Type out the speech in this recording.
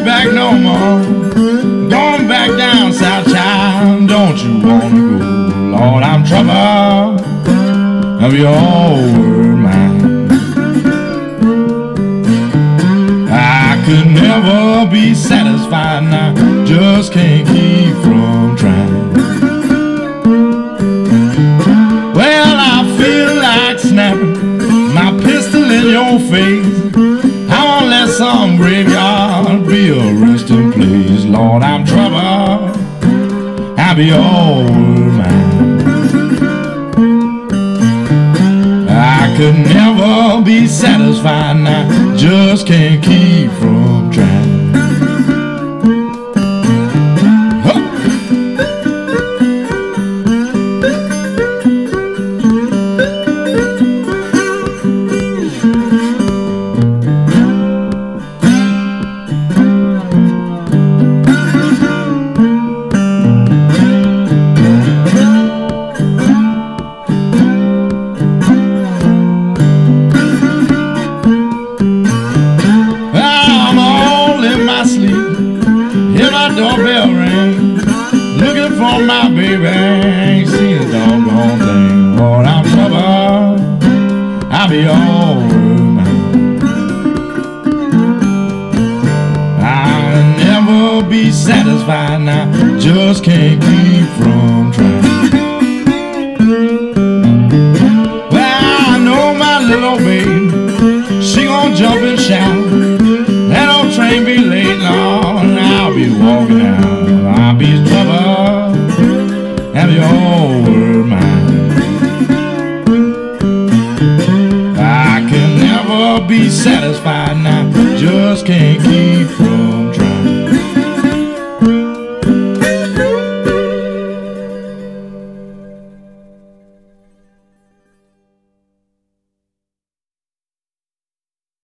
back no more. Going back down south, child. Don't you wanna go? Lord, I'm trouble of your word, man. I could never be satisfied, and I just can't keep from trying. Well, I feel like snapping my pistol in your face. I won't let some graveyard be a resting place. Lord, I'm trouble, I'll be your word, man. I could never be satisfied, and I just can't keep from trying. Doorbell ring, looking for my baby, ain't seen a doggone thing. Lord, I'm trouble, I'll be your word, man. I'll never be satisfied, and I just can't keep from trying. Well, I know my little baby, she gon' jump and shout. That old train be late, Lord, and I'll be walking out. I'll be trouble, have your word, man. I can never be satisfied, and I just can't keep